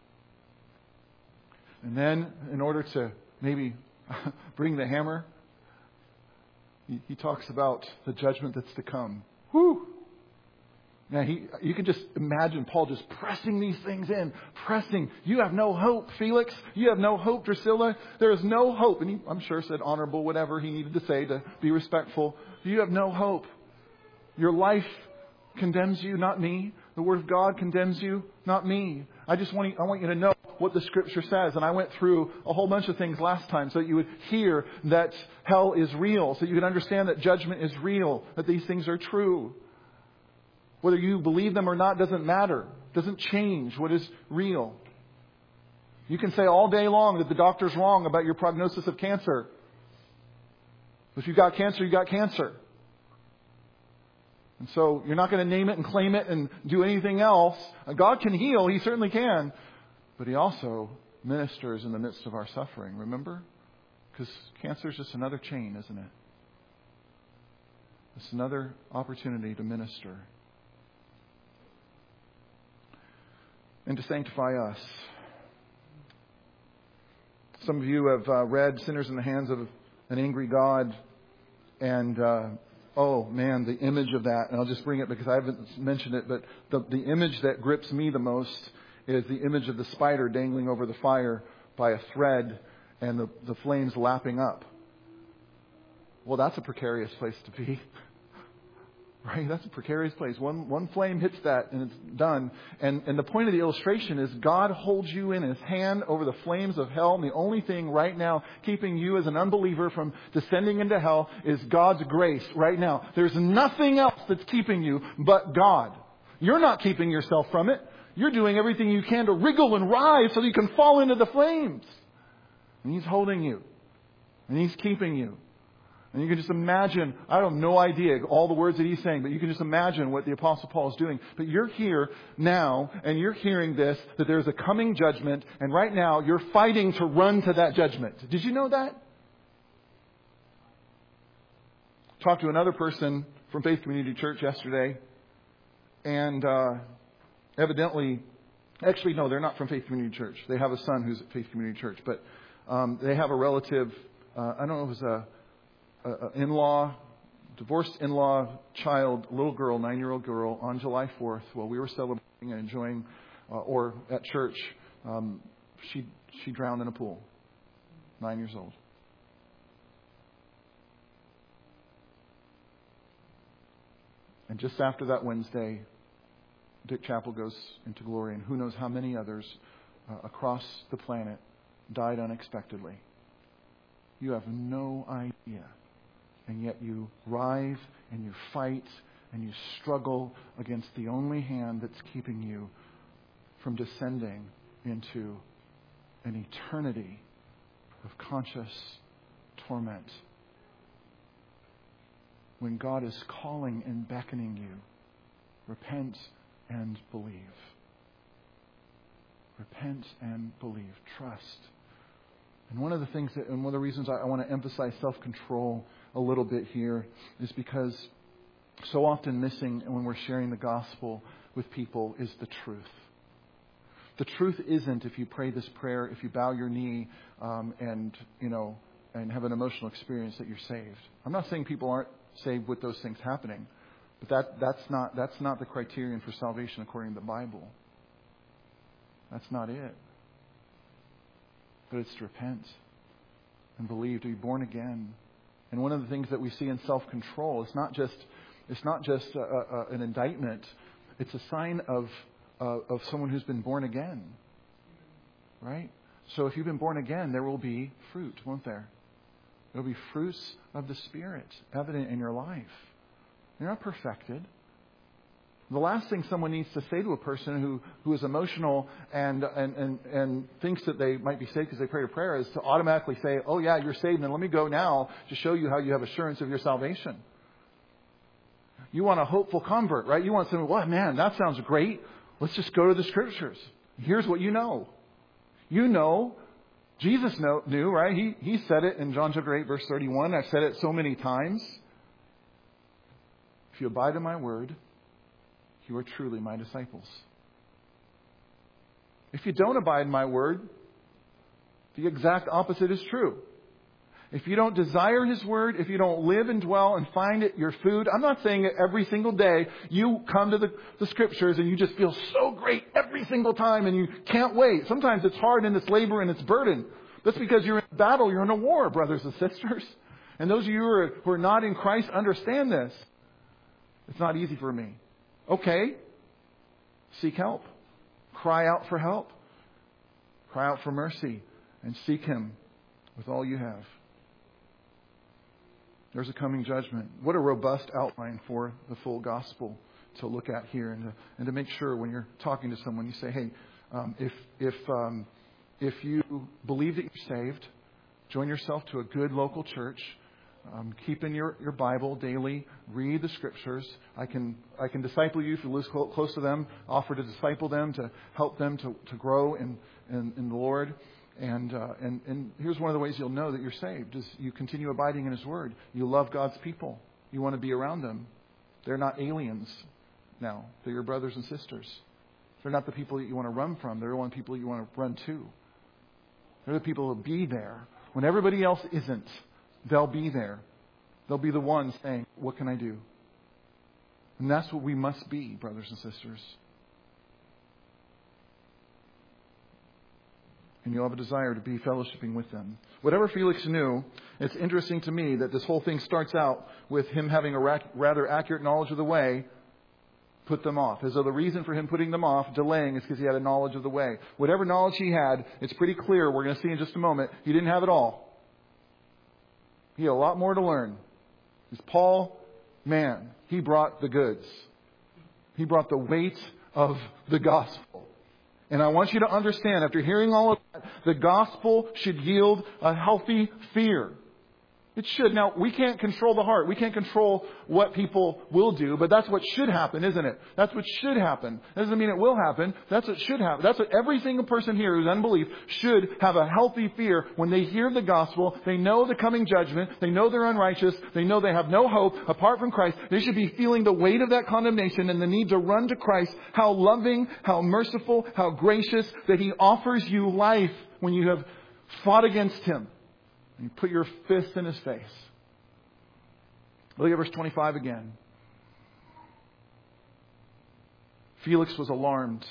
S1: And then, in order to maybe bring the hammer, he, he talks about the judgment that's to come. Whew! Now, he, you can just imagine Paul just pressing these things in, pressing. You have no hope, Felix. You have no hope, Drusilla. There is no hope. And he, I'm sure, said honorable, whatever he needed to say to be respectful. You have no hope. Your life condemns you, not me. The Word of God condemns you, not me. I just want you, I want you to know what the Scripture says. And I went through a whole bunch of things last time so that you would hear that hell is real, so that you could understand that judgment is real, that these things are true. Whether you believe them or not doesn't matter. Doesn't change what is real. You can say all day long that the doctor's wrong about your prognosis of cancer. If you've got cancer, you've got cancer. And so you're not going to name it and claim it and do anything else. God can heal. He certainly can. But He also ministers in the midst of our suffering. Remember? Because cancer is just another chain, isn't it? It's another opportunity to minister. And to sanctify us. Some of you have uh, read Sinners in the Hands of an Angry God. And, uh, oh man, the image of that. And I'll just bring it because I haven't mentioned it. But the, the image that grips me the most is the image of the spider dangling over the fire by a thread and the, the flames lapping up. Well, that's a precarious place to be. Right? That's a precarious place. One one flame hits that and it's done. And and the point of the illustration is God holds you in His hand over the flames of hell. And the only thing right now keeping you as an unbeliever from descending into hell is God's grace right now. There's nothing else that's keeping you but God. You're not keeping yourself from it. You're doing everything you can to wriggle and writhe so that you can fall into the flames. And He's holding you. And He's keeping you. And you can just imagine, I have no idea all the words that he's saying, but you can just imagine what the Apostle Paul is doing. But you're here now, and you're hearing this, that there's a coming judgment, and right now you're fighting to run to that judgment. Did you know that? Talked to another person from Faith Community Church yesterday, and uh, evidently, actually no, they're not from Faith Community Church. They have a son who's at Faith Community Church, but um, they have a relative, uh, I don't know if it was a Uh, in-law, divorced in-law child, little girl, nine-year-old girl, on July fourth, while we were celebrating and enjoying, uh, or at church, um, she she drowned in a pool. Nine years old. And just after that Wednesday, Dick Chappell goes into glory, and who knows how many others uh, across the planet died unexpectedly. You have no idea. And yet you writhe and you fight and you struggle against the only hand that's keeping you from descending into an eternity of conscious torment. When God is calling and beckoning you, repent and believe. Repent and believe. Trust. And one of the things that, and one of the reasons I, I want to emphasize self-control a little bit here is because so often missing when we're sharing the gospel with people is the truth. The truth isn't if you pray this prayer, if you bow your knee um, and, you know, and have an emotional experience that you're saved. I'm not saying people aren't saved with those things happening, but that that's not that's not the criterion for salvation according to the Bible. That's not it. But it's to repent and believe, to be born again. And one of the things that we see in self-control, it's not just It's not just a, a, an indictment. It's a sign of, uh, of someone who's been born again. Right? So if you've been born again, there will be fruit, won't there? There will be fruits of the Spirit evident in your life. You're not perfected. The last thing someone needs to say to a person who, who is emotional and, and, and, and thinks that they might be saved because they prayed a prayer is to automatically say, oh yeah, you're saved, and let me go now to show you how you have assurance of your salvation. You want a hopeful convert, right? You want someone, well, man, that sounds great. Let's just go to the Scriptures. Here's what you know. You know, Jesus know, knew, right? He, he said it in John chapter eight, verse thirty-one. I've said it so many times. If you abide in my word, you are truly my disciples. If you don't abide in my word, the exact opposite is true. If you don't desire His word, if you don't live and dwell and find it your food, I'm not saying that every single day you come to the, the Scriptures and you just feel so great every single time and you can't wait. Sometimes it's hard and it's labor and it's burden. That's because you're in a battle, you're in a war, brothers and sisters. And those of you who are, who are not in Christ understand this. It's not easy for me. Okay. Seek help. Cry out for help. Cry out for mercy and seek Him with all you have. There's a coming judgment. What a robust outline for the full gospel to look at here, and to, and to make sure when you're talking to someone, you say, hey, um, if if um, if you believe that you're saved, join yourself to a good local church. Um, keep in your, your Bible daily. Read the Scriptures. I can I can disciple you if you live close to them. Offer to disciple them, to help them to, to grow in, in, in the Lord. And, uh, and and here's one of the ways you'll know that you're saved is you continue abiding in His Word. You love God's people. You want to be around them. They're not aliens now. They're your brothers and sisters. They're not the people that you want to run from. They're the one people you want to run to. They're the people who will be there. When everybody else isn't, they'll be there. They'll be the ones saying, what can I do? And that's what we must be, brothers and sisters. And you'll have a desire to be fellowshipping with them. Whatever Felix knew, it's interesting to me that this whole thing starts out with him having a rather accurate knowledge of the way, put them off. As though the reason for him putting them off, delaying, is because he had a knowledge of the way. Whatever knowledge he had, it's pretty clear, we're going to see in just a moment, he didn't have it all. He had a lot more to learn. Because Paul, man, he brought the goods. He brought the weight of the gospel. And I want you to understand, after hearing all of that, the gospel should yield a healthy fear. It should. Now, we can't control the heart. We can't control what people will do, but that's what should happen, isn't it? That's what should happen. That doesn't mean it will happen. That's what should happen. That's what every single person here who's unbelief should have a healthy fear. When they hear the gospel, they know the coming judgment. They know they're unrighteous. They know they have no hope apart from Christ. They should be feeling the weight of that condemnation and the need to run to Christ. How loving, how merciful, how gracious that He offers you life when you have fought against Him. And you put your fist in His face. Look at verse twenty-five again. Felix was alarmed.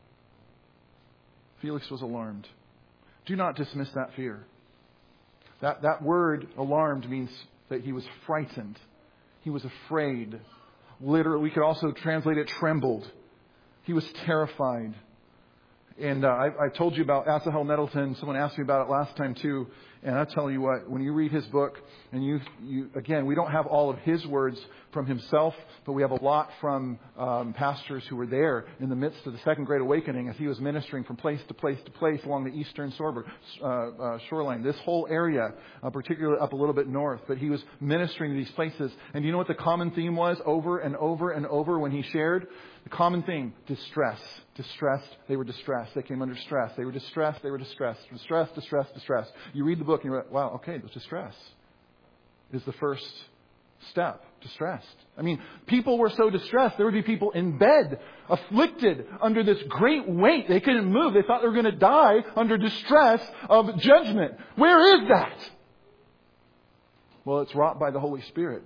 S1: Felix was alarmed. Do not dismiss that fear. That, that word alarmed means that he was frightened. He was afraid. Literally, we could also translate it trembled. He was terrified. And uh, I, I told you about Asahel Nettleton. Someone asked me about it last time too. And I tell you what, when you read his book, and you, you again, we don't have all of his words from himself, but we have a lot from um, pastors who were there in the midst of the Second Great Awakening as he was ministering from place to place to place along the eastern shore, uh, uh, shoreline. This whole area, uh, particularly up a little bit north, but he was ministering to these places. And do you know what the common theme was over and over and over when he shared? The common theme, distress. Distressed. They were distressed. They came under stress. They were distressed. They were distressed. Distress, distress, distress. You read the book and you're like, wow, okay, the distress is the first step. Distressed. I mean, people were so distressed. There would be people in bed, afflicted under this great weight. They couldn't move. They thought they were going to die under distress of judgment. Where is that? Well, it's wrought by the Holy Spirit.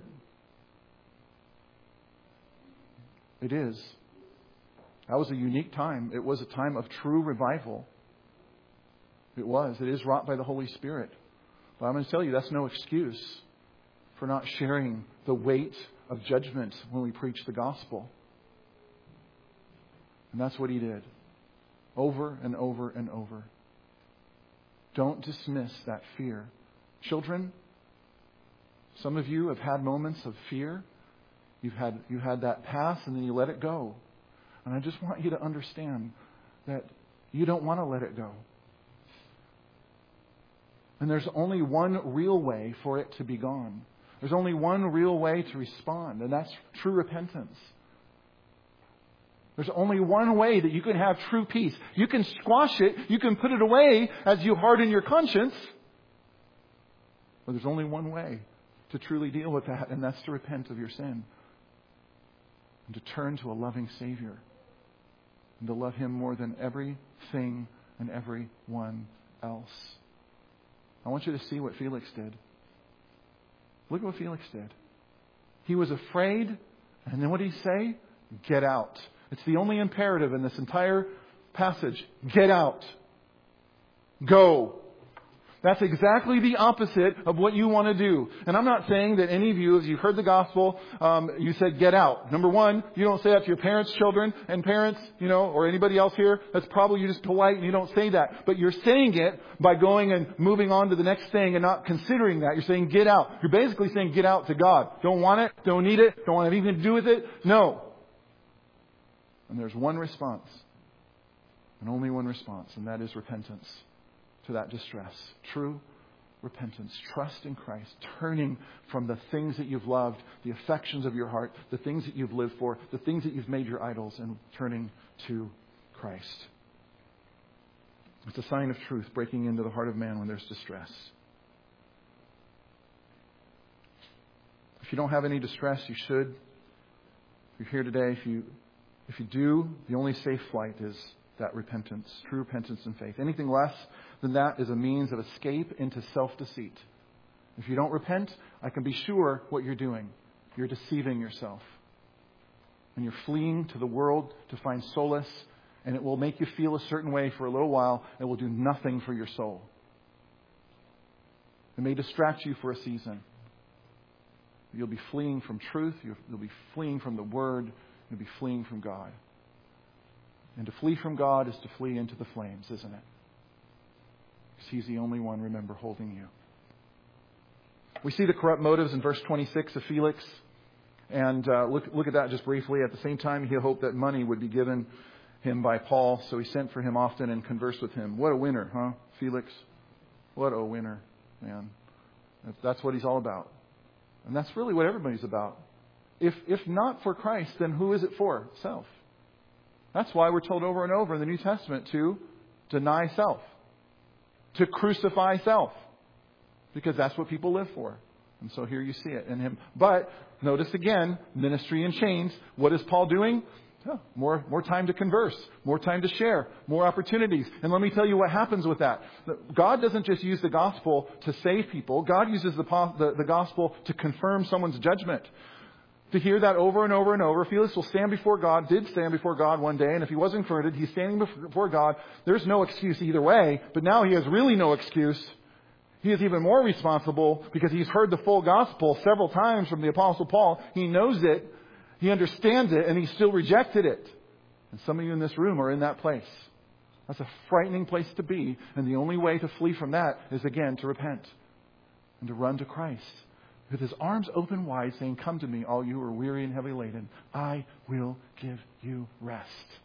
S1: It is. That was a unique time. It was a time of true revival. It was. It is wrought by the Holy Spirit. But I'm going to tell you, that's no excuse for not sharing the weight of judgment when we preach the gospel. And that's what he did. Over and over and over. Don't dismiss that fear. Children, some of you have had moments of fear. You've had, you had that pass and then you let it go. And I just want you to understand that you don't want to let it go. And there's only one real way for it to be gone. There's only one real way to respond, and that's true repentance. There's only one way that you can have true peace. You can squash it. You can put it away as you harden your conscience. But there's only one way to truly deal with that, and that's to repent of your sin. And to turn to a loving Savior. And to love Him more than everything and everyone else. I want you to see what Felix did. Look at what Felix did. He was afraid, and then what did he say? Get out. It's the only imperative in this entire passage. Get out. Go. That's exactly the opposite of what you want to do. And I'm not saying that any of you, as you heard the gospel, um, you said get out. Number one, you don't say that to your parents, children, and parents, you know, or anybody else here. That's probably you're just polite and you don't say that. But you're saying it by going and moving on to the next thing and not considering that. You're saying get out. You're basically saying get out to God. Don't want it. Don't need it. Don't want anything to do with it. No. And there's one response. And only one response. And that is repentance. To that distress. True repentance. Trust in Christ. Turning from the things that you've loved, the affections of your heart, the things that you've lived for, the things that you've made your idols, and turning to Christ. It's a sign of truth breaking into the heart of man when there's distress. If you don't have any distress, you should. If you're here today, if you if you do, the only safe flight is that repentance, true repentance and faith. Anything less than that is a means of escape into self-deceit. If you don't repent, I can be sure what you're doing. You're deceiving yourself. And you're fleeing to the world to find solace, and it will make you feel a certain way for a little while. It will do nothing for your soul. It may distract you for a season. You'll be fleeing from truth. You'll be fleeing from the Word. You'll be fleeing from God. And to flee from God is to flee into the flames, isn't it? Because He's the only one, remember, holding you. We see the corrupt motives in verse twenty-six of Felix. And uh, look, look at that just briefly. At the same time, he hoped that money would be given him by Paul. So he sent for him often and conversed with him. What a winner, huh, Felix? What a winner, man. That's what he's all about. And that's really what everybody's about. If if not for Christ, then who is it for? Self. That's why we're told over and over in the New Testament to deny self. To crucify self. Because that's what people live for. And so here you see it in him. But notice again, ministry in chains. What is Paul doing? Oh, more, more time to converse. More time to share. More opportunities. And let me tell you what happens with that. God doesn't just use the gospel to save people. God uses the, the, the gospel to confirm someone's judgment. To hear that over and over and over. Felix will stand before God, did stand before God one day, and if he wasn't converted, he's standing before God. There's no excuse either way, but now he has really no excuse. He is even more responsible because he's heard the full gospel several times from the Apostle Paul. He knows it, he understands it, and he still rejected it. And some of you in this room are in that place. That's a frightening place to be, and the only way to flee from that is, again, to repent and to run to Christ. With his arms open wide, saying, "Come to me, all you who are weary and heavy laden. I will give you rest."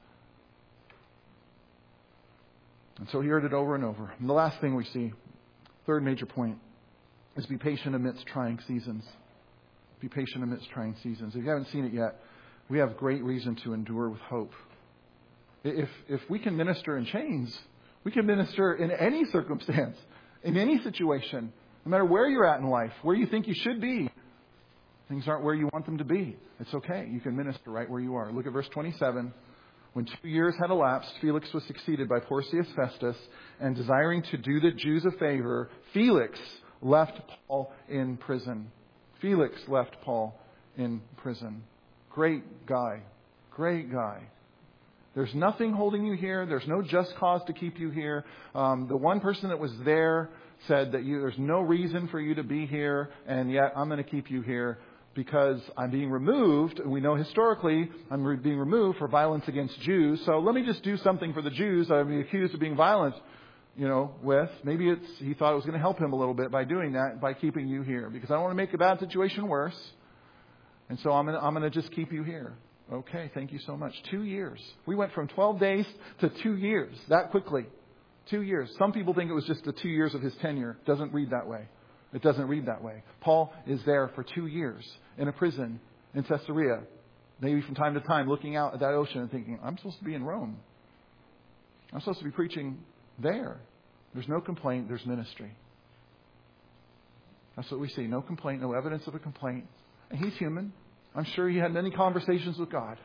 S1: And so he heard it over and over. And the last thing we see, third major point, is be patient amidst trying seasons. Be patient amidst trying seasons. If you haven't seen it yet, we have great reason to endure with hope. If if we can minister in chains, we can minister in any circumstance, in any situation. No matter where you're at in life, where you think you should be, things aren't where you want them to be. It's okay. You can minister right where you are. Look at verse twenty-seven. When two years had elapsed, Felix was succeeded by Porcius Festus, and desiring to do the Jews a favor, Felix left Paul in prison. Felix left Paul in prison. Great guy. Great guy. There's nothing holding you here. There's no just cause to keep you here. Um, the one person that was there said that you, there's no reason for you to be here, and yet I'm going to keep you here. because I'm being removed. We know historically I'm re- being removed for violence against Jews. So let me just do something for the Jews I'm being accused of being violent, you know, with. Maybe it's he thought it was going to help him a little bit by doing that, by keeping you here, because I don't want to make a bad situation worse. And so I'm going to, I'm going to just keep you here. Okay, thank you so much. Two years. We went from twelve days to two years that quickly. Two years. Some people think it was just the two years of his tenure. It doesn't read that way. It doesn't read that way. Paul is there for two years in a prison in Caesarea, maybe from time to time looking out at that ocean and thinking, I'm supposed to be in Rome. I'm supposed to be preaching there. There's no complaint. There's ministry. That's what we see. No complaint, no evidence of a complaint. And he's human. I'm sure he had many conversations with God.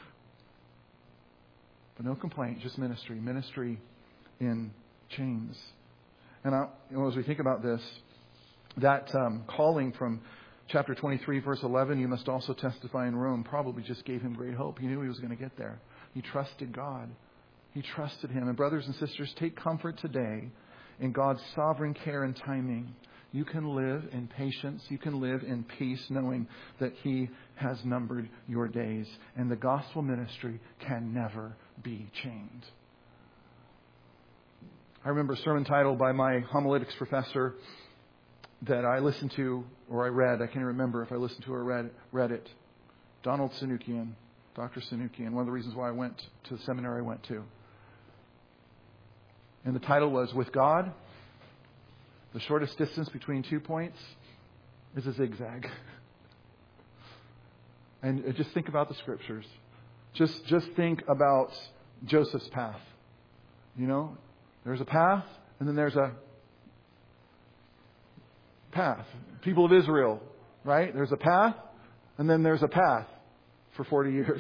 S1: But no complaint, just ministry. Ministry in chains. And I, you know, as we think about this, that um, calling from chapter twenty-three, verse eleven, you must also testify in Rome, probably just gave him great hope. He knew he was going to get there. He trusted God. He trusted him. And brothers and sisters, take comfort today in God's sovereign care and timing. You can live in patience. You can live in peace, knowing that He has numbered your days. And the gospel ministry can never be chained. I remember a sermon title by my homiletics professor that I listened to, or I read. I can't remember if I listened to or read, read it. Donald Sanukian, Doctor Sanukian, one of the reasons why I went to the seminary I went to. And the title was, With God, the shortest distance between two points is a zigzag. And just think about the scriptures. Just, just think about Joseph's path. You know, there's a path, and then there's a path. People of Israel, right? There's a path, and then there's a path for forty years.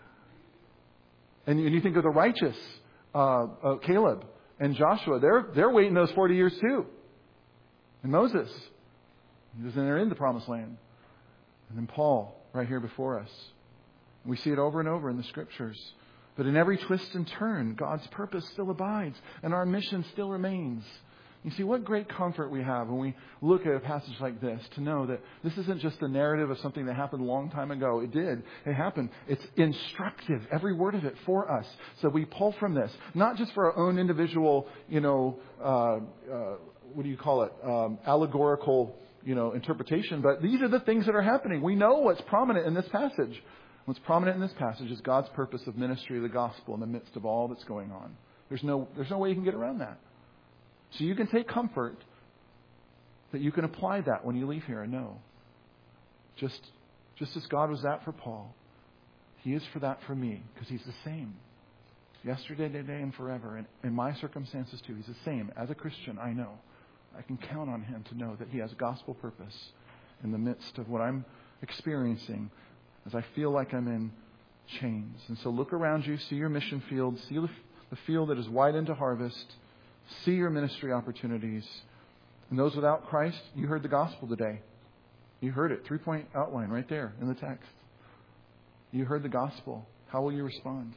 S1: And you think of the righteous, uh, uh, Caleb and Joshua. They're they're waiting those forty years too. And Moses, he doesn't enter in the promised land. And then Paul, right here before us. We see it over and over in the scriptures. But in every twist and turn, God's purpose still abides, and our mission still remains. You see, what great comfort we have when we look at a passage like this, to know that this isn't just a narrative of something that happened a long time ago. It did. It happened. It's instructive, every word of it, for us. So we pull from this, not just for our own individual, you know, uh, uh, what do you call it, um, allegorical, you know, interpretation, but these are the things that are happening. We know what's prominent in this passage. What's prominent in this passage is God's purpose of ministry of the gospel in the midst of all that's going on. There's no, there's no way you can get around that. So you can take comfort that you can apply that when you leave here and know. Just, just as God was that for Paul, He is for that for me, because He's the same. Yesterday, today, and forever. And in my circumstances too, He's the same. As a Christian, I know. I can count on Him to know that He has gospel purpose in the midst of what I'm experiencing as I feel like I'm in chains. And so look around you, see your mission field, see the field that is wide into harvest, see your ministry opportunities. And those without Christ, you heard the gospel today. You heard it, three-point outline right there in the text. You heard the gospel. How will you respond?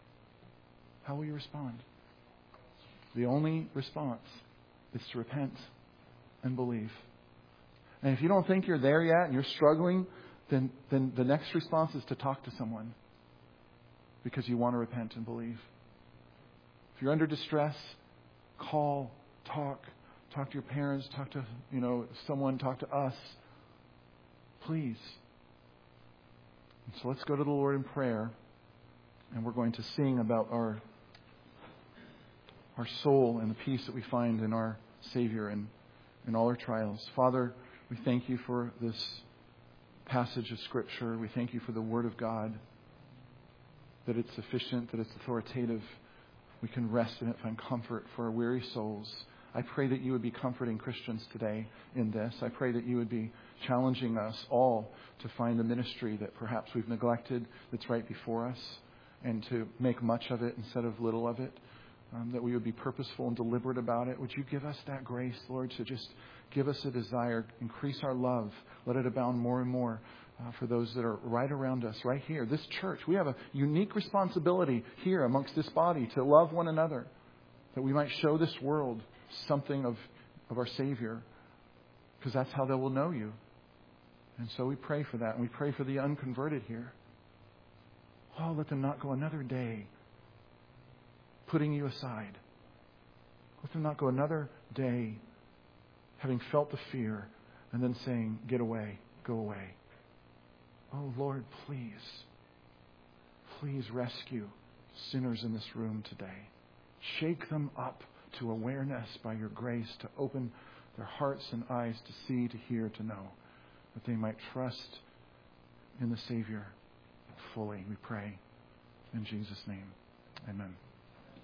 S1: How will you respond? The only response is to repent and believe. And if you don't think you're there yet and you're struggling, then, then the next response is to talk to someone, because you want to repent and believe. If you're under distress, call, talk, talk to your parents, talk to, you know, someone, talk to us. Please. And so let's go to the Lord in prayer, and we're going to sing about our our soul and the peace that we find in our Savior and in all our trials. Father, we thank You for this passage of Scripture. We thank You for the Word of God, that it's sufficient, that it's authoritative. We can rest in it, find comfort for our weary souls. I pray that You would be comforting Christians today in this. I pray that You would be challenging us all to find the ministry that perhaps we've neglected that's right before us, and to make much of it instead of little of it. Um, that we would be purposeful and deliberate about it. Would You give us that grace, Lord, to just give us a desire, increase our love, let it abound more and more uh, for those that are right around us, right here. This church, we have a unique responsibility here amongst this body to love one another, that we might show this world something of, of our Savior, because that's how they will know You. And so we pray for that. And we pray for the unconverted here. Oh, let them not go another day putting you aside. Let them not go another day having felt the fear and then saying, get away, go away. Oh, Lord, please, please rescue sinners in this room today. Shake them up to awareness by your grace to open their hearts and eyes to see, to hear, to know, that they might trust in the Savior fully, we pray. In Jesus' name, amen.